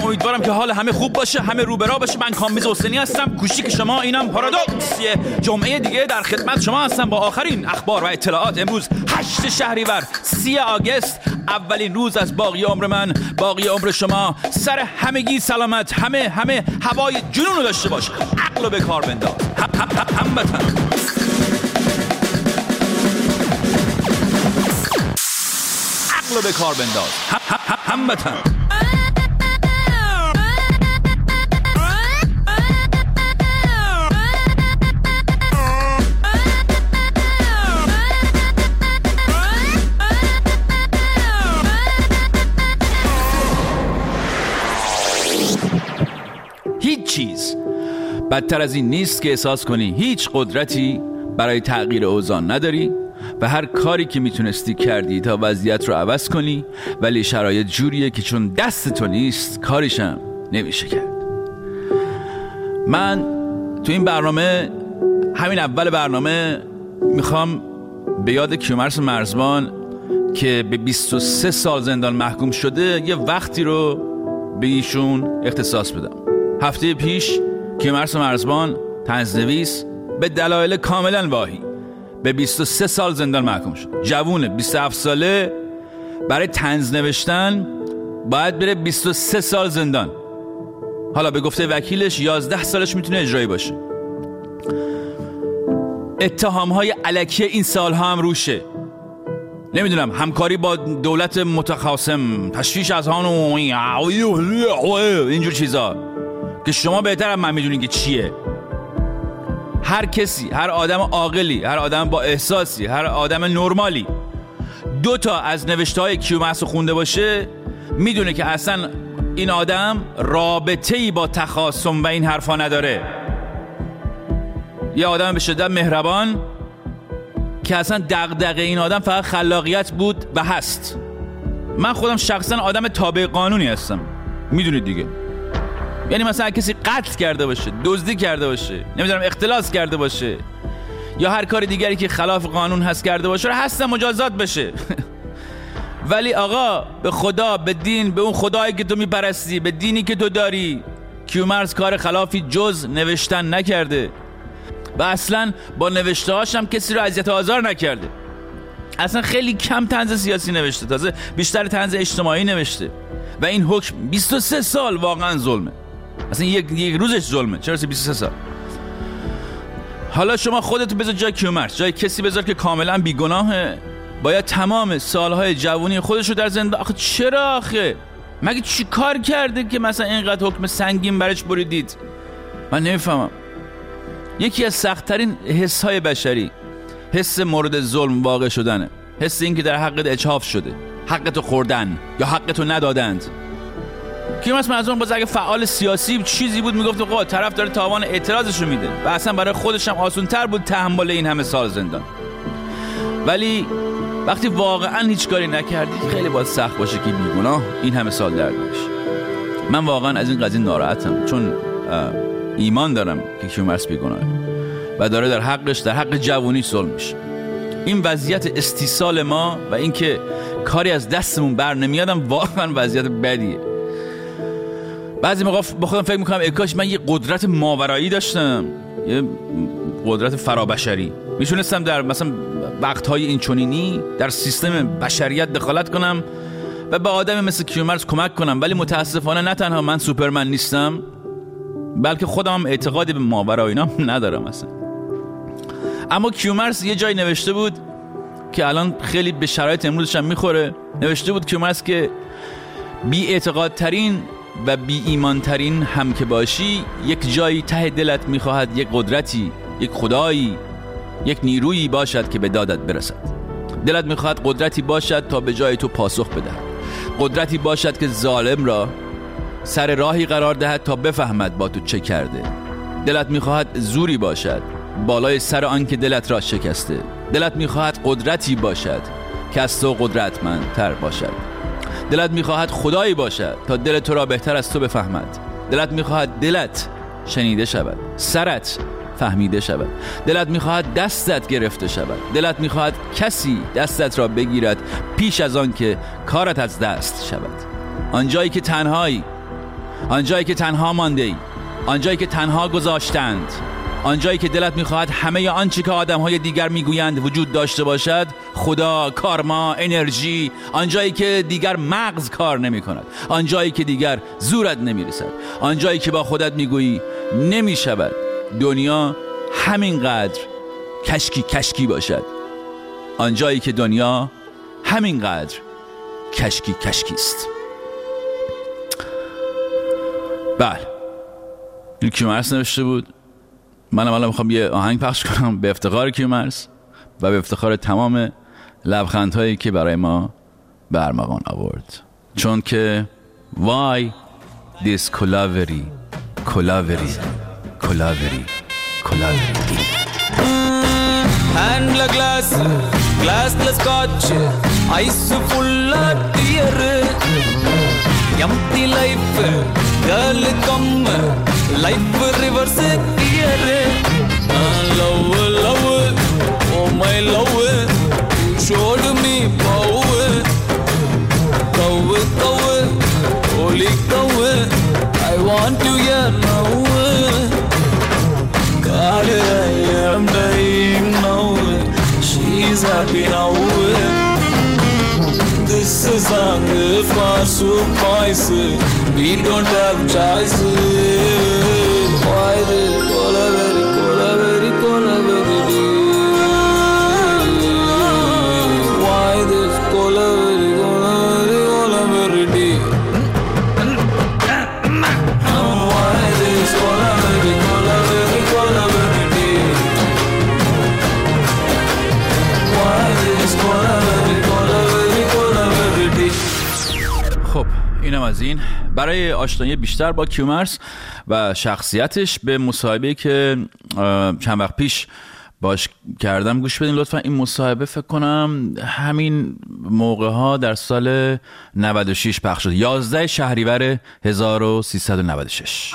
امیدوارم که حال همه خوب باشه، همه روبرا باشه. من کامبیز حسینی هستم، کوچیک شما، اینم پارادوکسیه. جمعه دیگه در خدمت شما هستم با آخرین اخبار و اطلاعات. امروز 8 شهریور 30 آگوست، اولین روز از باقی عمر من، باقی عمر شما. سر همگی سلامت، همه هوای جنون رو داشته باش. عقل رو به کار بنداز. هموطن. عقل رو به کار بنداز. هموطن. هیچ چیز بدتر از این نیست که احساس کنی هیچ قدرتی برای تغییر اوضاع نداری و هر کاری که میتونستی کردی تا وضعیت رو عوض کنی، ولی شرایط جوریه که چون دست تو نیست کاریشم نمیشه کرد. من تو این برنامه، همین اول برنامه، میخوام به یاد کیومرث مرزبان که به 23 سال زندان محکوم شده یه وقتی رو به ایشون اختصاص بدم. هفته پیش کیومرث مرزبان، طنزنویس، به دلایل کاملا واهی به 23 سال زندان محکوم شد. جوونه، 27 ساله، برای طنز نوشتن باید بره 23 سال زندان. حالا به گفته وکیلش 11 سالش میتونه اجرایی باشه. اتهامهای الکی این سالها هم روشه. نمیدونم، همکاری با دولت متخاصم، تشویش از هان و اینجور چیزا که شما بهتر من میدونین که چیه. هر کسی، هر آدم عاقلی، هر آدم با احساسی، هر آدم نرمالی 2 تا از نوشته‌های کیومرث خونده باشه میدونه که اصلا این آدم رابطه‌ای با تخاصم و این حرفا نداره. یه آدم به شدت مهربان که اصلا دغدغه این آدم فقط خلاقیت بود و هست. من خودم شخصا آدم تابع قانونی هستم، میدونید دیگه. یعنی مثلا کسی قتل کرده باشه، دزدی کرده باشه، نمیدونم اختلاس کرده باشه یا هر کار دیگری که خلاف قانون هست کرده باشه، هستم مجازات بشه. ولی آقا، به خدا، به دین، به اون خدایی که تو میپرستی، به دینی که تو داری، کیومرث کار خلافی جز نوشتن نکرده و اصلا با نوشته‌هاش هم کسی رو اذیت و آزار نکرده. اصلا خیلی کم طنز سیاسی نوشته، تازه بیشتر طنز اجتماعی نوشته و این حکم 23 سال واقعا ظلمه. اصلا یک روزش ظلمه، چرا 23 سال؟ حالا شما خودتو بذار جای کیومرث، جای کسی بذار که کاملا بیگناهه، باید تمام سالهای جوانی خودشو در زندان. آخه چرا آخه؟ مگه چی کار کرده که مثلا اینقدر حکم سنگین برش بریدید؟ من نمیفهمم. یکی از سخت‌ترین حس‌های بشری حس مورد ظلم واقع شدنه. حس این که در حقت اجحاف شده، حقتو خوردن یا حقتو ندادند. کیومرث مرزبان باز اگه فعال سیاسی چیزی بود میگفت آقا طرف داره تاوان اعتراضشو میده و اصلا برای خودش هم آسان‌تر بود تحمل این همه سال زندان. ولی وقتی واقعا هیچ کاری نکردی خیلی باید سخت باشه که بیگناه این همه سال درد بکشی. من واقعا از این قضیه ناراحتم، چون ایمان دارم که کیومرث بیگناهه و داره در حقش، در حق جوونی ظلم میشه. این وضعیت استیصال ما و اینکه کاری از دستمون بر نمیادم واقعا وضعیت بدیه. بعضی موقع با خودم فکر میکنم ای کاش من یه قدرت ماورایی داشتم، یه قدرت فرابشری، میتونستم در مثلا وقتهای این چنینی در سیستم بشریت دخالت کنم و به آدمی مثل کیومرث کمک کنم. ولی متاسفانه نه تنها من سوپرمن نیستم، بلکه خودم اعتقادی به ماورایی‌ها ندارم اصلا. اما کیومرث یه جای نوشته بود که الان خیلی به شرایط امروزش هم میخوره. نوشته بود کیومرث که بی اعتقاد ترین و بی ایمان ترین هم که باشی، یک جایی ته دلت میخواهد یک قدرتی، یک خدایی، یک نیرویی باشد که به دادت برسد. دلت میخواهد قدرتی باشد تا به جای تو پاسخ بدهد، قدرتی باشد که ظالم را سر راهی قرار دهد تا بفهمد با تو چه کرده. دلت میخواهد زوری باشد بالای سر آن که دلت را شکسته. دلت میخواهد قدرتی باشد که از تو قدرتمندتر باشد. دلت میخواهد خدایی باشد تا دل تو را بهتر از تو بفهمد. دلت میخواهد دلت شنیده شود، سرت فهمیده شود. دلت میخواهد دستت گرفته شود. دلت میخواهد کسی دستت را بگیرد پیش از آن که کارت از دست شود. آنجایی که تنهایی، آنجایی که تنها مانده ای، آنجایی که تنها گذاشتند، آنجایی که دلت میخواهد همه آنچه که آدمهای دیگر میگویند وجود داشته باشد، خدا، کارما، انرژی، آنجایی که دیگر مغز کار نمی کند، آنجایی که دیگر زورت نمیرسد، آنجایی که با خودت میگویی نمیشود دنیا همینقدر کشکی باشد، آنجایی که دنیا همینقدر کشکی است. بله، کیومرث نوشته بود. منم الان میخوام یه آهنگ پخش کنم به افتخار کیومرث و به افتخار تمام لبخندهایی که برای ما به ارمغان آورد، چون که why this collavery Handle glass scotch, ice full of tear. Empty life, girl come, life reverse gear. Love, oh my love, showed me power. Cow, holy cow, I want to hear now. God, I am dying now. She's happy now. This is song for surprise. We don't have choice. Why the collavery Why this collavery Why this collavery خب اینم از این. برای آشنایی بیشتر با کیومرث و شخصیتش به مصاحبه‌ای که چند وقت پیش باش کردم گوش بدین لطفا. این مصاحبه فکر کنم همین موقع ها در سال 96 پخش شد، 11 شهریور 1396.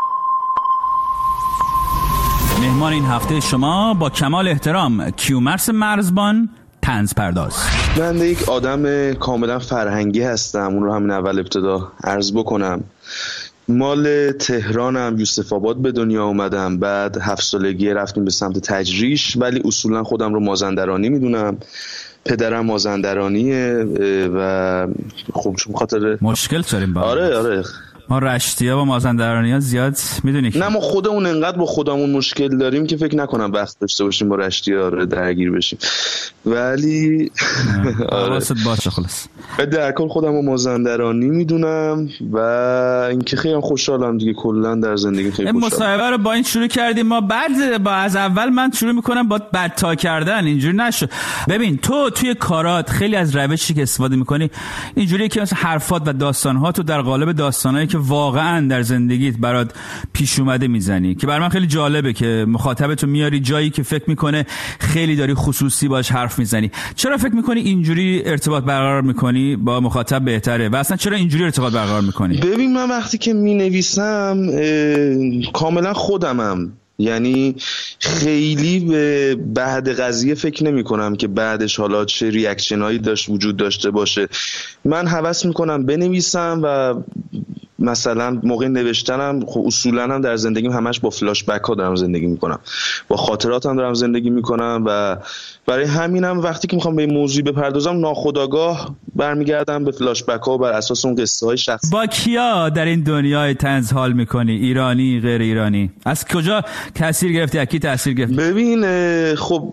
مهمان این هفته شما با کمال احترام کیومرث مرزبان، طنز پرداز. من یک آدم کاملا فرهنگی هستم، اون رو همین اول ابتدا عرض بکنم. مال تهرانم، یوسف آباد به دنیا اومدم، بعد 7 سالگی رفتیم به سمت تجریش، ولی اصولا خودم رو مازندرانی میدونم. پدرم مازندرانیه و خب چون خاطر مشکل داریم با آره ما رشتی‌ها و مازندرانی‌ها زیاد میدونی که نه، ما خودمون انقدر با خودمون مشکل داریم که فکر نکنم وقت داشته باشیم با رشتی‌ها درگیر بشیم، ولی حواست باشه. خلاص در کل خودم رو مازندرانی میدونم و اینکه خیلی خوشحالم دیگه. کلا در زندگی خیلی خوشحالم. مصاحبه رو با این شروع کردیم ما، بعد با از اول من شروع میکنم با بدتا کردن، اینجوری نشد. ببین تو توی کارات خیلی از روشی که استفاده میکنی اینجوریه که مثلا حرفات و داستان‌هات رو در قالب داستانایی که واقعا در زندگیت برات پیش اومده میزنی، که برای من خیلی جالبه که مخاطبتو میاری جایی که فکر میکنه خیلی داری خصوصی باش حرف میزنی. چرا فکر میکنی اینجوری ارتباط برقرار میکنی با مخاطب بهتره و اصلا چرا اینجوری ارتباط برقرار میکنی؟ ببین من وقتی که مینویسم کاملا خودمم، یعنی خیلی به بعد قضیه فکر نمی کنم که بعدش حالا چه ریاکشنایی وجود داشته باشه. من هوس میکنم بنویسم و مثلا موقع نوشتنم خب اصولا هم در زندگیم همش با فلاش بک ها دارم زندگی میکنم، با خاطراتم دارم زندگی میکنم و برای همینم وقتی که میخوام به این موضوع بپردازم ناخودآگاه برمیگردم به فلاش بک ها و بر اساس اون قصه های شخصی. با کیا در این دنیای طنز حال میکنی؟ ایرانی، غیر ایرانی؟ از کجا تاثیر گرفتی؟ از کی تاثیر گرفتی؟ ببین خب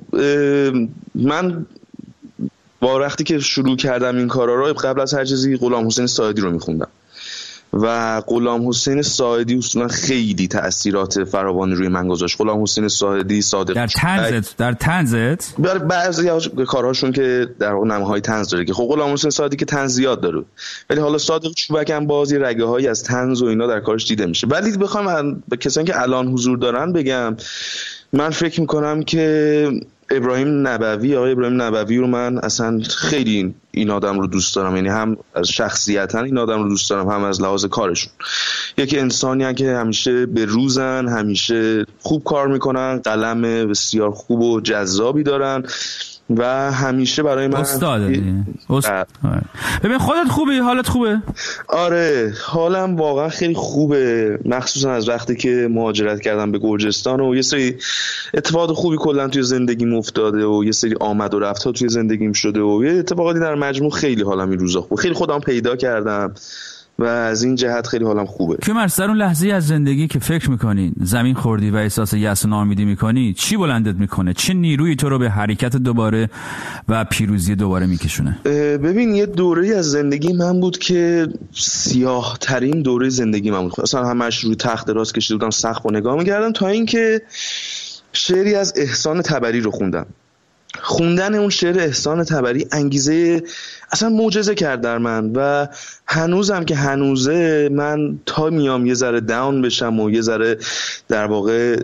من با وقتی که شروع کردم این کارا رو قبل از هر چیزی غلام حسین ساعدی رو میخوندم و غلام حسین ساعدی اصولا خیلی تأثیرات فراوانی روی من گذاشت. غلام حسین ساعدی، صادق در طنزت بعضی کارهاشون که در نماهای طنز داره که خب غلام حسین ساعدی که طنز زیاد داره، ولی حالا صادق چوبک هم بازی رگه هایی از طنز و اینا در کارش دیده میشه. ولی بخوام به کسانی که الان حضور دارن بگم، من فکر میکنم که ابراهیم نبوی، آقای ابراهیم نبوی رو من اصلا خیلی این آدم رو دوست دارم، یعنی هم از شخصیتاً این آدم رو دوست دارم، هم از لحاظ کارشون. یک انسانی هستن که همیشه به روزن، همیشه خوب کار میکنن، قلم بسیار خوب و جذابی دارن و همیشه برای من ببین خودت خوبی؟ حالت خوبه؟ آره حالم واقعا خیلی خوبه، مخصوصا از وقتی که مهاجرت کردم به گرجستان و یه سری اتفاقات خوبی کلا توی زندگیم افتاده و یه سری آمد و رفت‌ها توی زندگیم شده و یه اتفاقاتی در مجموع خیلی حالم این روزا خوبه، خیلی خودم پیدا کردم و از این جهت خیلی حالم خوبه. کیومرث در اون لحظه از زندگی که فکر میکنی زمین خوردی و احساس یأس و ناامیدی میکنی، چی بلندت میکنه؟ چه نیرویی تو رو به حرکت دوباره و پیروزی دوباره میکشونه؟ ببین یه دوره‌ای از زندگی من بود که سیاه ترین دوره زندگی من بود، اصلا همش روی تخت دراز کشیده بودم سقف رو نگاه میکردم تا اینکه شعری از احسان طبری رو خوندن اون شعر احسان طبری انگیزه اصلا معجزه کرد در من و هنوزم که هنوزه من تا میام یه ذره داون بشم و یه ذره در واقع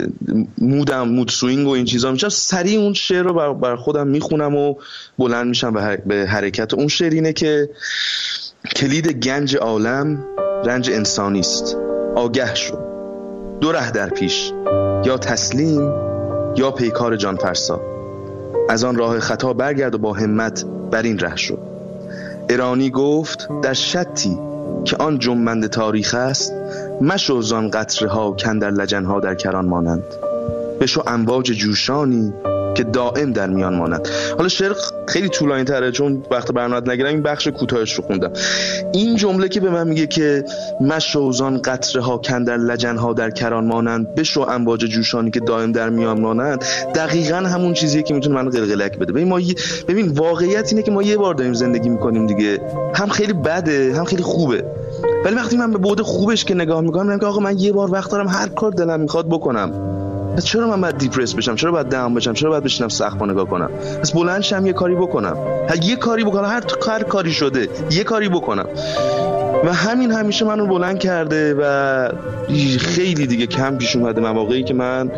مود سوینگ و این چیزا میشم، سریع اون شعر رو بر خودم میخونم و بلند میشم به حرکت. اون شعر اینه که کلید گنج عالم رنج انسانی است، آگه شو دو ره در پیش، یا تسلیم یا پیکار جان فرسا، از آن راه خطا برگرد و با همت بر این ره شو. ایرانی گفت در شتی که آن جنبند تاریخ است، مشو زان قطره ها کاندر لجن ها در کران مانند، بشو امواج جوشانی که دائم در میان مانند. حالا شعر خیلی طولانی تره چون وقت برنامه نگیرم، این بخش کوتاهش رو خوندم. این جمله که به من میگه که مشو زان قطره ها کاندر لجن ها در کران مانند، بشو امواج جوشانی که دائم در میان مانند، دقیقاً همون چیزیه که میتونه منو قلقلک بده. ببین واقعیت اینه که ما یه بار داریم زندگی میکنیم دیگه، هم خیلی بده هم خیلی خوبه، ولی وقتی من به بعد خوبش که نگاه میکنم میگم که آقا من یه بار وقت دارم هر کار دلم میخواد بکنم، پس چرا من باید دیپرس بشم؟ چرا باید داون بشم؟ چرا باید بشینم سقف نگاه کنم؟ پس بلند شم یه کاری بکنم، یه کاری بکنم، هر کاری شده یه کاری بکنم. و همین همیشه منو بلند کرده و خیلی دیگه کم پیش اومده مواقعی که من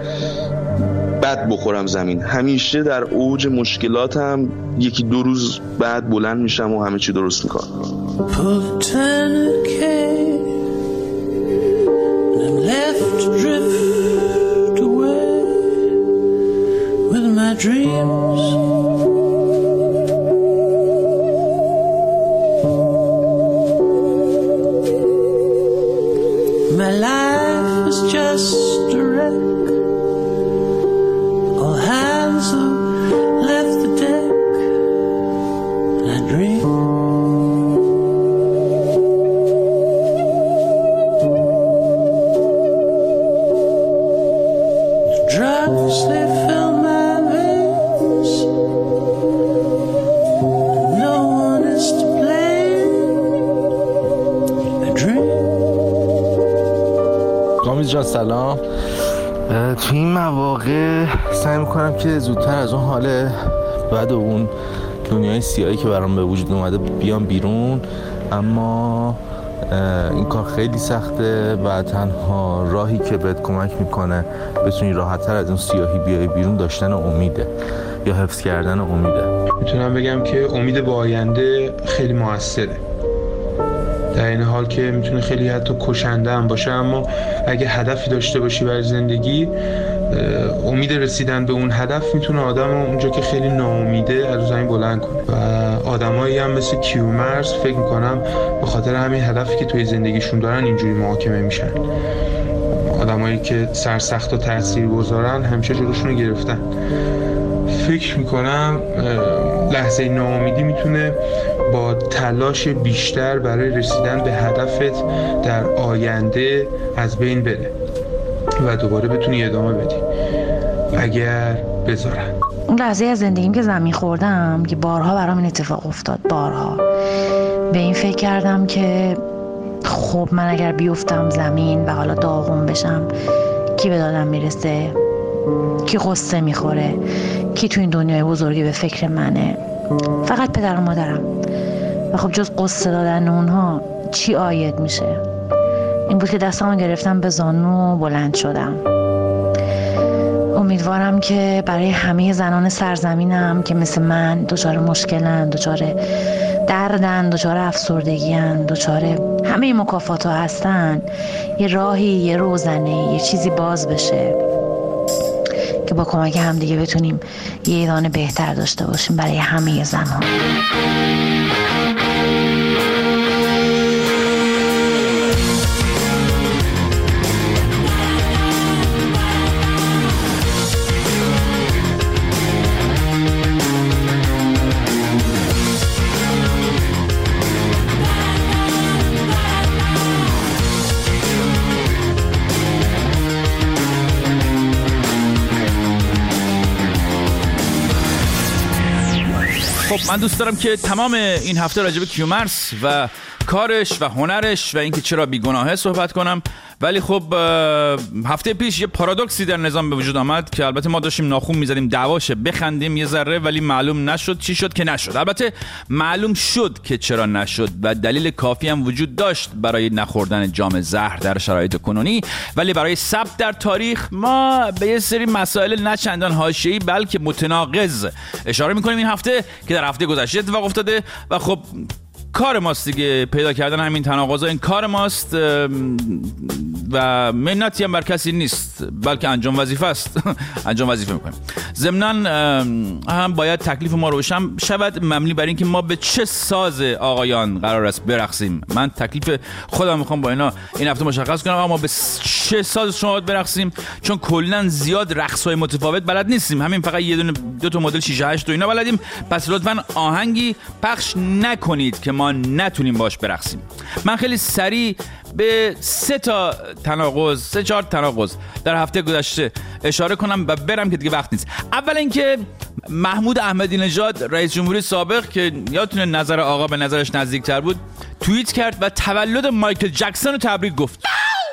بد بخورم زمین. همیشه در اوج مشکلاتم یکی دو روز بعد بلند میشم و همه چی درست میکنم. My dreams, my life is just a wreck. All hands have left the deck. I dream. Drugs they fill my veins. No one is to blame. I dream. کامیز جان سلام. تو این مواقع سعی میکنم که زودتر از اون حال بعد اون دنیای سیاهی که برام به وجود اومده بیام بیرون، اما این کار خیلی سخته و تنها راهی که بهت کمک میکنه بتونی راحت‌تر از اون سیاهی بیای بیرون داشتن امیده یا حفظ کردن امیده. میتونم بگم که امید به آینده خیلی موثره، در این حال که میتونه خیلی حتی کشنده هم باشه، اما اگه هدفی داشته باشی برای زندگی، امید رسیدن به اون هدف میتونه آدم اونجا که خیلی ناامیده از زمین بلند کنه. و آدمایی هم مثل کیومرث فکر میکنم به خاطر همین هدفی که توی زندگیشون دارن اینجوری محاکمه میشن. آدمایی که سرسخت و تاثیرگذارن همیشه جلوشون رو گرفتن. فکر میکنم لحظه ناامیدی میتونه با تلاش بیشتر برای رسیدن به هدفت در آینده از بین بره و دوباره بتونی ادامه بدی اگر بذارن. اون لحظه از زندگیم که زمین خوردم که بارها برام این اتفاق افتاد، بارها به این فکر کردم که خب من اگر بیفتم زمین و حالا داغون بشم، کی به دادم میرسه؟ کی قصه میخوره؟ کی تو این دنیای بزرگی به فکر منه؟ فقط پدر و مادرم. و خب جز قصه دادن اونها چی عاید میشه؟ این بود که دستامو گرفتم به زانو و بلند شدم. امیدوارم که برای همه زنان سرزمینم که مثل من دچار مشکلن، دچار دردن، دچار افسردگی‌ان، دچار همه این مکافات‌ها هستن، یه راهی، یه روزنه، یه چیزی باز بشه که با کمک همدیگه بتونیم یه ایران بهتر داشته باشیم برای همه زنها. خب من دوست دارم که تمام این هفته راجع به کیومرث و کارش و هنرش و اینکه چرا بیگناهه صحبت کنم، ولی خب هفته پیش یه پارادوکسی در نظام به وجود آمد که البته ما داشتیم ناخون می‌زدیم دعواشه بخندیم یه ذره، ولی معلوم نشد چی شد که نشد. البته معلوم شد که چرا نشد و دلیل کافی هم وجود داشت برای نخوردن جام زهر در شرایط کنونی، ولی برای ثبت در تاریخ ما به یه سری مسائل نه چندان حاشیه‌ای بلکه متناقض اشاره می‌کنیم این هفته که در هفته گذشته اتفاق افتاده و خب کار ماست دیگه، پیدا کردن همین تناقضا این کار ماست و منتی هم بر کسی نیست بلکه انجام وظیفه است. انجام وظیفه میکنیم. ضمناً هم باید تکلیف ما روشن شود مبنی بر اینکه ما به چه ساز آقایان قرار است برقصیم. من تکلیف خودم میخوام با اینا این هفته مشخص کنم، اما به چه ساز شما برقصیم، چون کلا زیاد رقص‌های متفاوت بلد نیستیم، همین فقط یه دونه دو تا مدل 6 8 و اینا بلدیم. پس لطفاً آهنگی پخش نکنید که ما نتونیم باش برقصیم. من خیلی سریع به 3 4 تناقض در هفته گذشته اشاره کنم و برم که دیگه وقت نیست. اول اینکه محمود احمدی نژاد رئیس جمهوری سابق که یادتونه نظر آقا به نظرش نزدیکتر بود، توییت کرد و تولد مایکل جکسون رو تبریک گفت.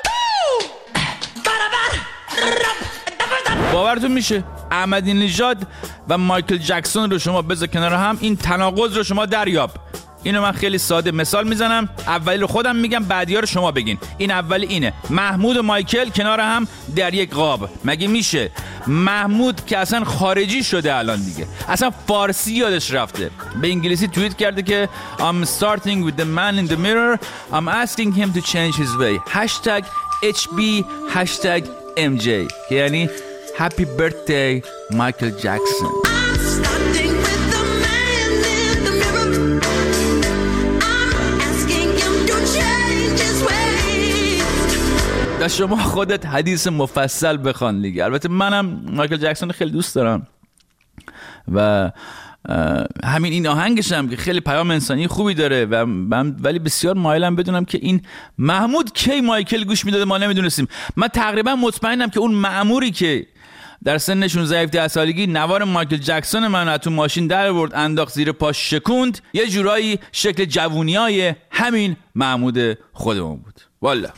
باورتون میشه احمدی نژاد و مایکل جکسون رو شما بذار کنار هم، این تناقض رو شما دریاب. اینو من خیلی ساده مثال میزنم، اولی رو خودم میگم بعدی‌ها رو شما بگین. این اولی اینه، محمود و مایکل کنار هم در یک قاب. مگه میشه؟ محمود که اصلا خارجی شده الان دیگه، اصلا فارسی یادش رفته، به انگلیسی توییت کرده که I'm starting with the man in the mirror I'm asking him to change his way #HB #MJ که یعنی Happy birthday Michael Jackson. و شما خودت حدیث مفصل بخوان دیگه. البته منم مایکل جکسون خیلی دوست دارم و همین این آهنگش هم که خیلی پیام انسانی خوبی داره و من ولی بسیار مایلم بدونم که این محمود کی مایکل گوش میداده ما نمیدونستیم. من تقریبا مطمئنم که اون مأموری که در سن 16-17 سالگی نوار مایکل جکسون من تو ماشین در آورد انداخت زیر پاش شکوند، یه جورایی شکل جوونیای همین محمود خودمون بود. والا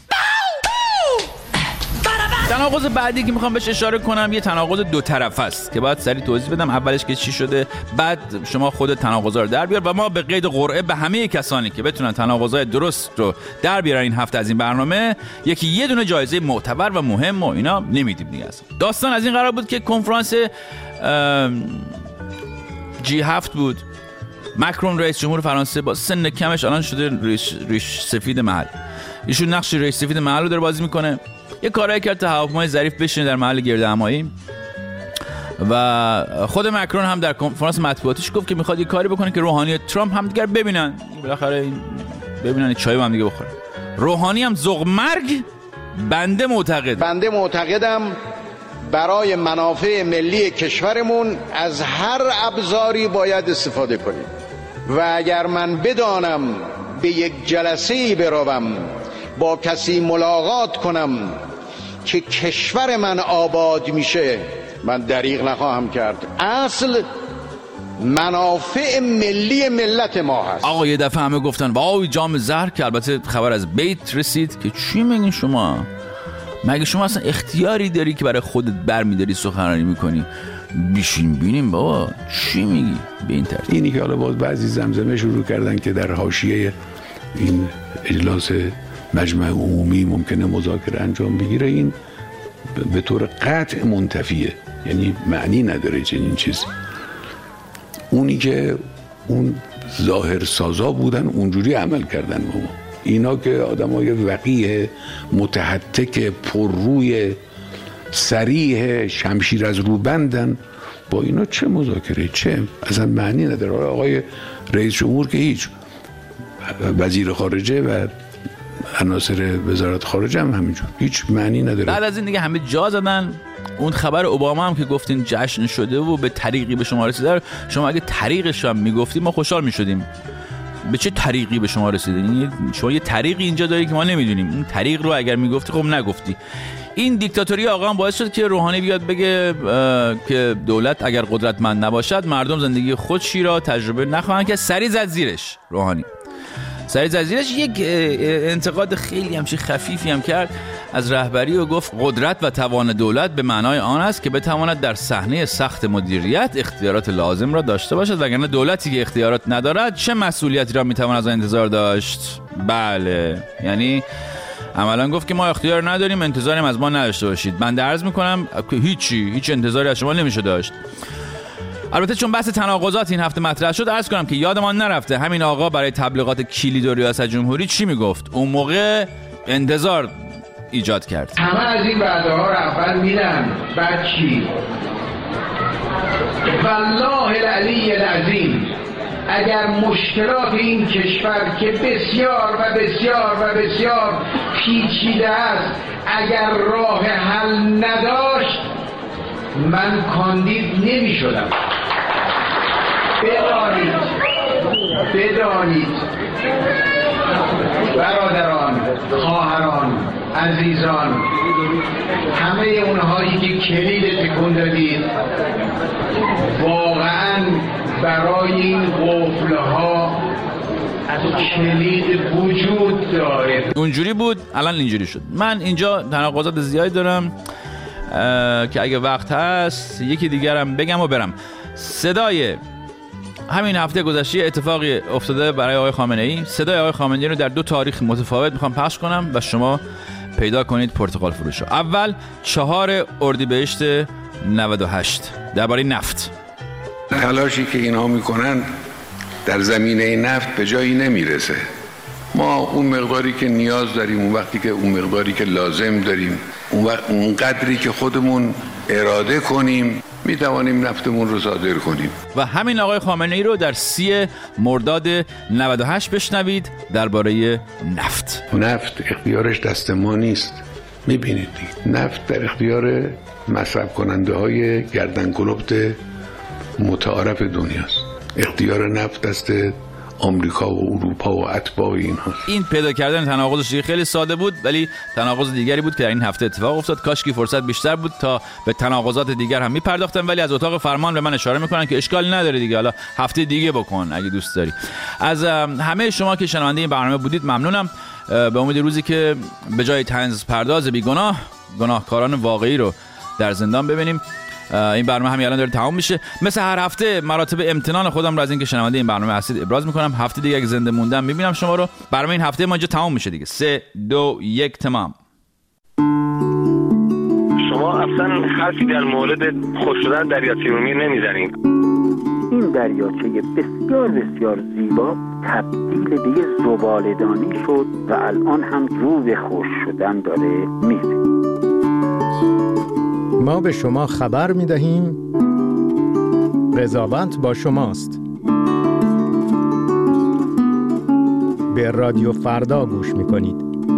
تناقض بعدی که میخوام بهش اشاره کنم یه تناقض دو طرفه است که باید سریع توضیح بدم. اولش که چی شده، بعد شما خود تناقضا رو در بیار و ما به قید قرعه به همه کسانی که بتونن تناقضای درست رو در بیارن این هفته از این برنامه یه دونه جایزه معتبر و مهم و اینا نمیدیم دیگه. داستان از این قرار بود که کنفرانس G7 بود. مکرون رئیس جمهور فرانسه با سن کمش الان شده ریش سفید محل، ایشون نقش ریش سفید محل رو داره بازی میکنه. یه کارایی کرد تا هواپیمای ظریف بشینه در محل گرد همایی و خود مکرون هم در کنفرانس مطبوعاتیش گفت که میخواد یه کاری بکنه که روحانی ترامپ هم دیگر ببینن، بالاخره ببینن چای با هم دیگه بخورن. روحانی هم ذوق مرگ بنده معتقدم برای منافع ملی کشورمون از هر ابزاری باید استفاده کنیم و اگر من بدانم به یک جلسه‌ای بروم با کسی ملاقات کنم که کشور من آباد میشه، من دریغ نخواهم کرد. اصل منافع ملی ملت ما هست. آقا یه دفعه همه گفتن وای جام زهر، که البته خبر از بیت رسید که چی میگین شما؟ مگه شما اصلا اختیاری داری که برای خودت برمیداری سخنرانی میکنی؟ بیشین بینیم بابا چی میگی به این ترتیب؟ اینی که حالا باز بعضی زمزمه شروع کردن که در حاشیه این اجلاس مجمع عمومی ممکنه مذاکره انجام بگیره، این به طور قطع منتفیه، یعنی معنی نداره چنین چیزی. اونی که اون ظاهر سازا بودن اونجوری عمل کردن با ما. اینا که آدمای وقیه متحتک پر روی صریح شمشیر از رو بندن، با اینا چه مذاکره، چه اصلا معنی نداره. آقای رئیس جمهور که هیچ، وزیر خارجه و عناصر وزارت خارجه هم همینجور، هیچ معنی نداره. بعد از این دیگه همه جا زدن. اون خبر اوباما هم که گفتین جشن شده و به طریقی به شما رسیده، شما اگه طریقش هم میگفتیم ما خوشحال میشدیم. به چه طریقی به شما رسیده؟ شما یه طریقی اینجا داری که ما نمیدونیم. اون طریق رو اگر میگفتی خب نگفتی. این دیکتاتوری آقا هم باعث شد که روحانی بیاد بگه که دولت اگر قدرتمند نباشد مردم زندگی خودشی را تجربه نخواهند، که سری زد زیرش. روحانی سری زد زیرش. یک انتقاد خیلی همچی خفیفی هم کرد از رهبری و گفت قدرت و توان دولت به معنای آن است که بتواند در صحنه سخت مدیریت اختیارات لازم را داشته باشد، وگرنه دولتی که اختیارات ندارد چه مسئولیتی را میتواند از آن انتظار داشت؟ بله، یعنی عملا گفت که ما اختیار نداریم، انتظاریم از ما نداشته باشید. من عرض میکنم که هیچ انتظاری از شما نمیشه داشت. البته چون بحث تناقضات این هفته مطرح شد، عرض کنم که یادمان نرفته همین آقا برای تبلیغات کلید و ریاست جمهوری چی میگفت. اون موقع انتظار ایجاد کرد. همه از این وعده ها رو اول میدن، بعد چی؟ والله العلی العظیم اگر مشکلات این کشور که بسیار و بسیار و بسیار پیچیده است اگر راه حل نداشت، من کاندید نمی شدم. بدانید برادران، خواهران، عزیزان، همه اونهایی که کلید تکون دادید، واقعا برای این قفل‌ها کلید وجود داره. اونجوری بود، الان اینجوری شد. من اینجا تناقضات زیادی دارم که اگه وقت هست یکی دیگرم بگم و برم. صدای همین هفته گذشته اتفاقی افتاده برای آقای خامنه‌ای. صدای آقای خامنه‌ای رو در دو تاریخ متفاوت میخوام پخش کنم و شما پیدا کنید پرتقال فروش رو. اول 4 اردیبهشت 98 درباره نفت. تلاشی که اینها میکنن در زمینه نفت به جایی نمیرسه. ما اون مقداری که نیاز داریم، اون وقتی که اون مقداری که لازم داریم، اون قدری که خودمون اراده کنیم میتوانیم نفتمون رو صادر کنیم. و همین آقای خامنه‌ای رو در 30 مرداد 98 بشنوید درباره نفت. نفت اختیارش دست ما نیست. میبینید دیگه، نفت در اختیار مصرف کننده های گردن کلفت متعارف دنیاست. اختیار نفت دست آمریکا و اروپا و اتباع اینها. این پیدا کردن تناقضش خیلی ساده بود، ولی تناقض دیگری بود که در این هفته اتفاق افتاد. کاش که فرصت بیشتر بود تا به تناقضات دیگر هم میپرداختم، ولی از اتاق فرمان به من اشاره میکنن که اشکال نداره دیگه، حالا هفته دیگه بکن اگه دوست داری. از همه شما که شنونده این برنامه بودید ممنونم. به امید روزی که به جای طنز پرداز بیگناه، گناهکاران واقعی رو در زندان ببینیم. این برنامه همین الان داره تمام میشه. مثل هر هفته مراتب امتنان خودم رو از اینکه شنونده این برنامه هستید ابراز میکنم. هفته دیگه اگه زنده موندم میبینم شما رو. برنامه این هفته ما اینجا تمام میشه دیگه. 3 2 1 تمام. شما اصلا حرفی در مورد خوش شدن دریاچه ارومیه نمیزنید. این دریاچه بسیار بسیار زیبا تبدیل به یه زباله‌دانی شد و الان هم رو به خوش شدن داره میره. ما به شما خبر می‌دهیم قضاوت با شماست. به رادیو فردا گوش می‌کنید.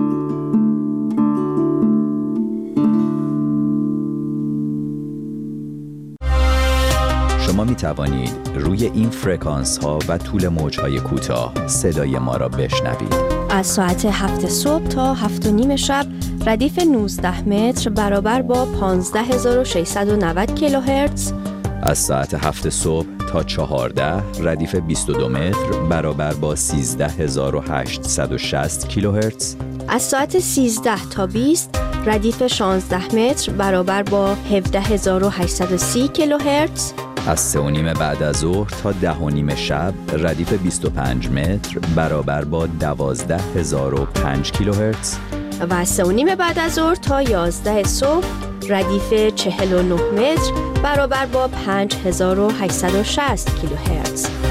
شما می‌توانید روی این فرکانس‌ها و طول موج‌های کوتاه صدای ما را بشنوید. از ساعت 7 صبح تا 7:30 شب ردیف 19 متر برابر با 15690 کیلوهرتز. از ساعت 7 صبح تا 14 ردیف 22 متر برابر با 13860 کیلوهرتز. از ساعت 13 تا 20 ردیف 16 متر برابر با 17830 کیلوهرتز. از 3:30 بعد از ظهر تا 10:30 شب ردیف 25 متر برابر با 12005 کیلوهرتز. و از 3:30 بعد از ظهر تا 11 صبح ردیف 49 متر برابر با 5860 کیلوهرتز.